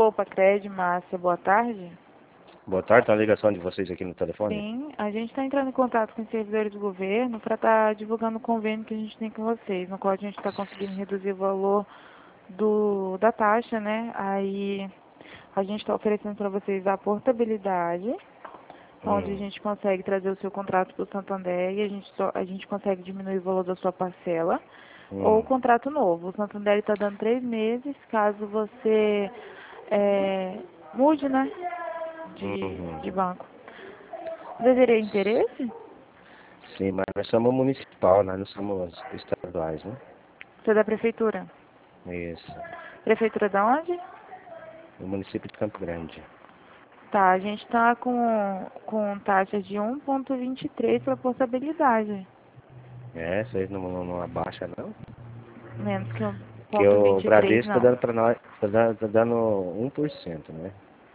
Poupa Cred, Márcia, boa tarde. Boa tarde, tem uma ligação de vocês aqui no telefone? Sim, a gente está entrando em contato com os servidores do governo para estar divulgando o convênio que a gente tem com vocês, no qual a gente está conseguindo reduzir o valor da taxa, né? Aí a gente está oferecendo para vocês a portabilidade, onde a gente consegue trazer o seu contrato para o Santander e a gente consegue diminuir o valor da sua parcela. Ou o contrato novo. O Santander está dando 3 meses, caso você mude, né, de banco. Você teria interesse? Sim, mas nós somos municipal, nós não somos estaduais, né? Você é da prefeitura? Isso. Prefeitura da onde? O município de Campo Grande. Tá, a gente está com taxa de 1,23 para portabilidade. Vocês não abaixam, não? Menos que Porque o 1,23 Bradesco está não. dando para nós, tá dando 1%, né?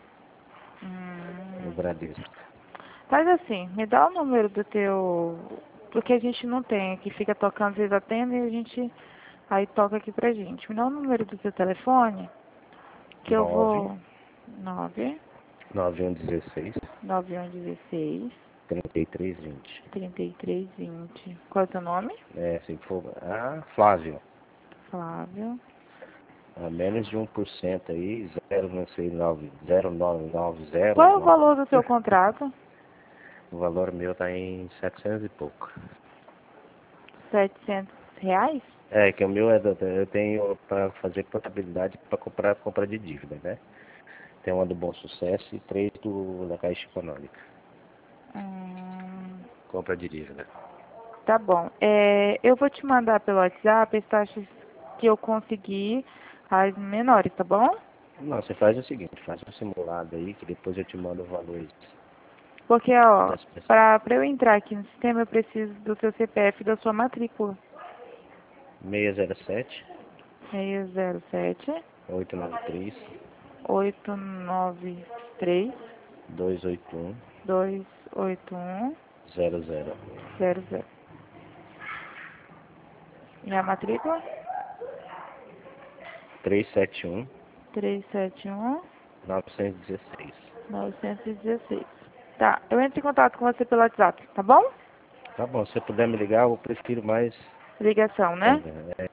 O Bradesco. Faz assim, me dá o número do teu... Porque a gente não tem aqui, fica tocando, vocês atendem e a gente... Aí toca aqui pra gente. Me dá o número do seu telefone, que eu 9, vou... 9 9116 9116 3320. 3320. Qual é o seu nome? Se for. Flávio. Flávio. A menos de 1% aí, 0, não sei, 0990. Qual é o valor do seu contrato? O valor meu tá em 700 e pouco. R$ 700? Que o meu eu tenho para fazer portabilidade para compra de dívida, né? Tem uma do Bom Sucesso e 3 da Caixa Econômica. Compra de dívida. Tá bom. Eu vou te mandar pelo WhatsApp as taxas que eu consegui, as menores, tá bom? Não, você faz o seguinte, faz um simulado aí, que depois eu te mando os valores Porque, ó, das pessoas. pra eu entrar aqui no sistema, eu preciso do seu CPF e da sua matrícula. 607 607 893 893 281 281 00 00. E a matrícula? 371 371 916. 916. Tá, eu entro em contato com você pelo WhatsApp, tá bom? Tá bom, se você puder me ligar, eu prefiro mais. Ligação, né?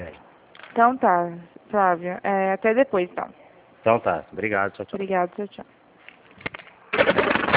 Então tá, Flávio. Até depois, então. Então tá, obrigado, tchau, tchau. Obrigada, tchau, tchau.